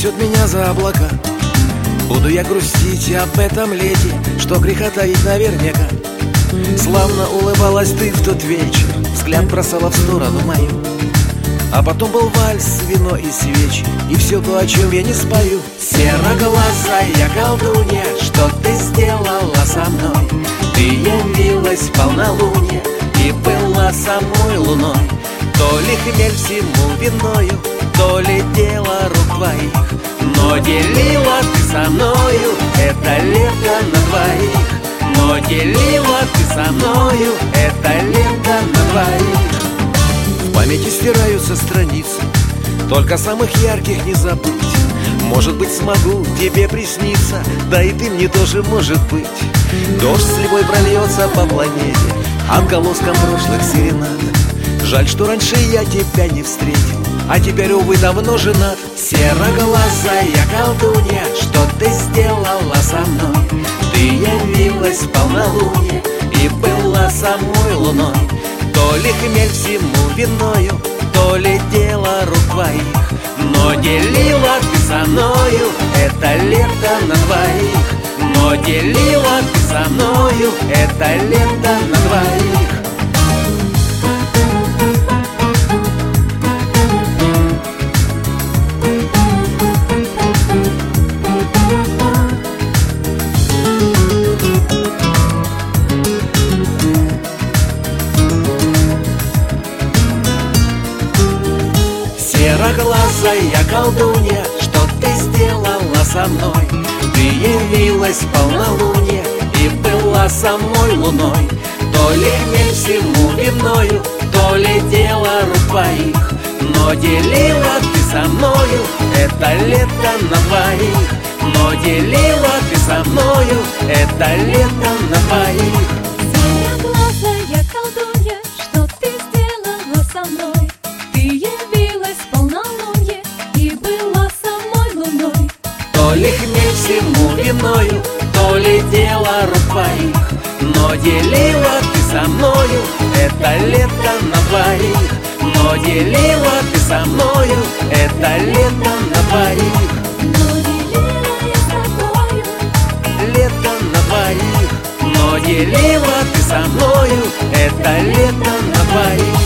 унесет меня за облака. Буду я грустить об этом лете, что греха таить наверняка. Славно улыбалась ты в тот вечер, взгляд бросала в сторону мою. А потом был вальс, вино и свечи, и все то, о чем я не спою. Сероглазая колдунья, что ты сделала со мной? Ты явилась в полнолуние и была самой луной. То ли хмель всему виною, то ли дело рук твоих, но делила ты со мною это лето на двоих. Но делила ты со мною это лето на двоих. В памяти стираются страницы, только самых ярких не забыть. Может быть, смогу тебе присниться, да и ты мне тоже, может быть. Дождь с любой прольется по планете отголоском прошлых серенад. Жаль, что раньше я тебя не встретил, а теперь, увы, давно женат. Сероглазая колдунья, что ты сделала со мной? Ты явилась в полнолуние и была самой луной. То ли хмель всему виною, то ли дело рук твоих, но делила ты со мною это лето на двоих. Но делила ты со мною это лето на двоих. Сероглазая колдунья, что ты сделала со мной? Ты явилась в полнолуние и была самой луной. То ли хмель всему виною, то ли дело рук твоих, но делила ты со мною это лето на двоих. Но делила ты со мною это лето на двоих. Сероглазая колдунья, что ты сделала со мной? Ты явилась в полнолуние и была самой луной. То ли хмель всему виною, то ли дело рук твоих, но делила ты со мною это лето на двоих. Но делила ты со мною это лето на двоих. Но делила я с тобою Лето на двоих. Но делила ты со мною это лето на двоих.